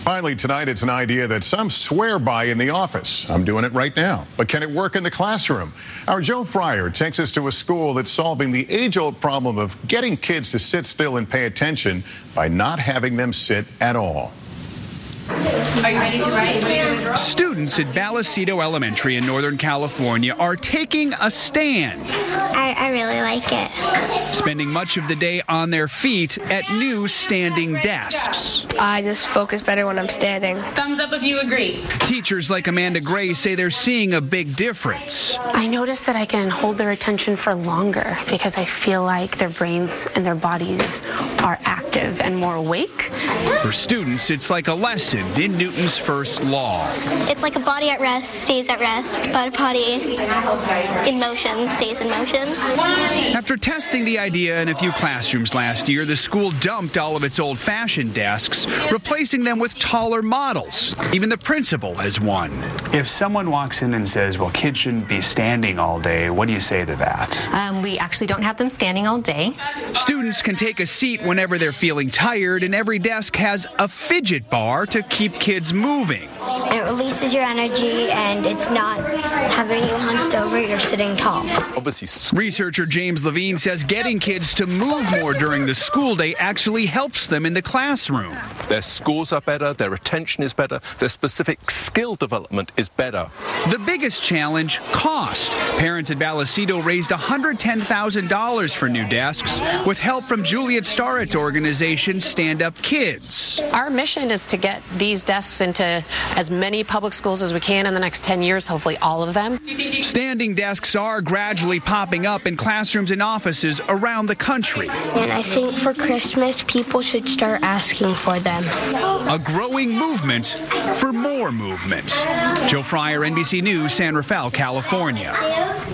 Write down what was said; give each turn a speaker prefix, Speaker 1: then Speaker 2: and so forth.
Speaker 1: Finally, tonight, it's an idea that some swear by in the office. I'm doing it right now. But can it work in the classroom? Our Joe Fryer takes us to a school that's solving the age-old problem of getting kids to sit still and pay attention by not having them sit at all.
Speaker 2: Are you ready to write?
Speaker 3: Students at Vallecito Elementary in Northern California are taking a stand.
Speaker 4: I really like it.
Speaker 3: Spending much of the day on their feet at new standing desks.
Speaker 5: I just focus better when I'm standing.
Speaker 2: Thumbs up if you agree.
Speaker 3: Teachers like Amanda Gray say they're seeing a big difference.
Speaker 6: I notice that I can hold their attention for longer because I feel like their brains and their bodies are active and more awake.
Speaker 3: For students, it's like a lesson in Newton's first law.
Speaker 4: It's like a body at rest stays at rest, but a body in motion stays in motion.
Speaker 3: After testing the idea in a few classrooms last year, the school dumped all of its old-fashioned desks, replacing them with taller models. Even the principal has one.
Speaker 7: If someone walks in and says, well, kids shouldn't be standing all day, what do you say to that?
Speaker 8: We actually don't have them standing all day.
Speaker 3: Students can take a seat whenever they're feeling tired, and every desk has a fidget bar to keep kids moving.
Speaker 4: It releases your energy, and it's not having you hunched over, you're sitting tall.
Speaker 3: Researcher James Levine says getting kids to move more during the school day actually helps them in the classroom.
Speaker 9: Their scores are better, their attention is better, their specific skill development is better.
Speaker 3: The biggest challenge, cost. Parents at Vallecito raised $110,000 for new desks with help from Juliet Starrett's organization, Stand Up Kids.
Speaker 10: Our mission is to get these desks into as many public schools as we can in the next 10 years, hopefully all of them.
Speaker 3: Standing desks are gradually popping up in classrooms and offices around the country.
Speaker 4: And I think for Christmas, people should start asking for them.
Speaker 3: A growing movement for more movement. Joe Fryer, NBC News, San Rafael, California.